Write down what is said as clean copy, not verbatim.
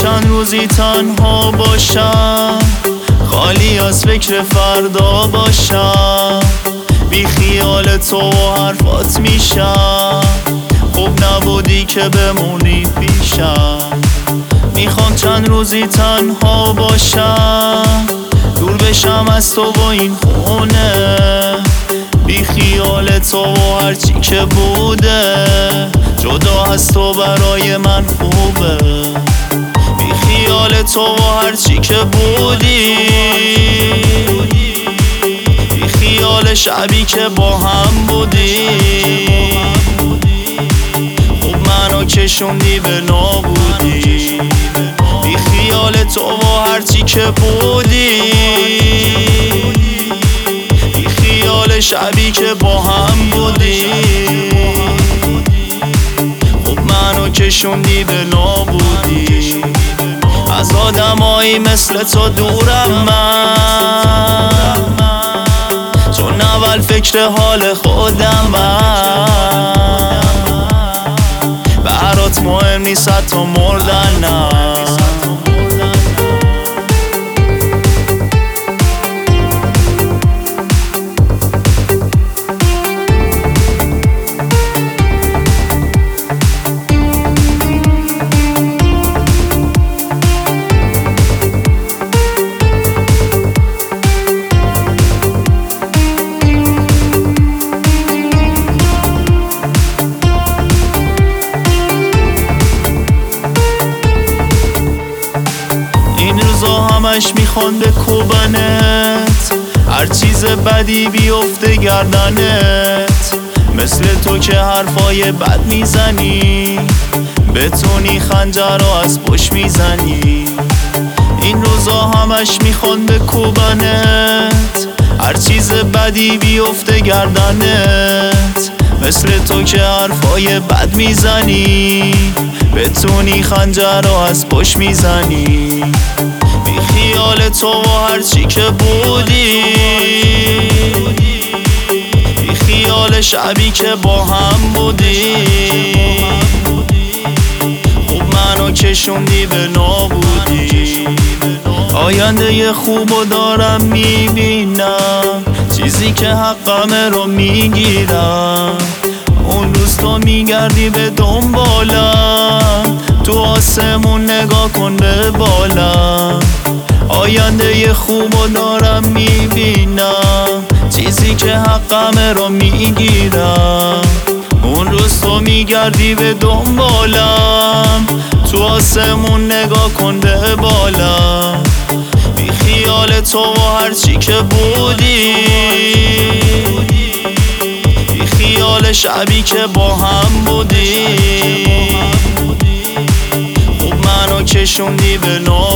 چند روزی تنها باشم، خالی از فکر فردا باشم، بی خیال تو و حرفات میشم. خوب نبودی که بمونی پیشم. میخوام چند روزی تنها باشم، دور بشم از تو و این خونه، بی خیال تو و هرچی که بوده. جدا از تو برای من خوبه، بی خیال تو و هرچی که بودی، بی خیال شبی که با هم بودی. خوب منو کشوندی به نابودی، بی خیال تو و هرچی که بودی، بی خیال شبی که با هم بودی. خوب منو کشوندی به نابودی. از آدمایی مثل تو دورم من، چون اول فکر حال خودم من. برات مهم نیست حتی مردنم. همش میخوان بکوبنت، هر چیز بدی بیفته گردنت. مثل تو که حرفای بد میزنی، بتونی خنجر رو از پشت میزنی. این روزا همش میخوان بکوبنت، هر چیز بدی بیفته گردنت. مثل تو که حرفای بد میزنی، بتونی خنجر رو از پشت میزنی. بی خیال تو و هرچی که بودی، بی خیال شبی که با هم بودی. خوب منو کشوندی به نابودی. آینده خوبو دارم میبینم، چیزی که حقمه رو میگیرم. اون روز تو میگردی به دنبالم، تو آسمون نگاه کن به بالم. آینده خوبو دارم میبینم، چیزی که حقمه رو میگیرم. اون روز تو میگردی به دنبالم، تو آسمون نگاه کن به بالم. بی خیال تو و هرچی که بودی، بی خیال شبی که با هم بودی. خوب منو کشوندی به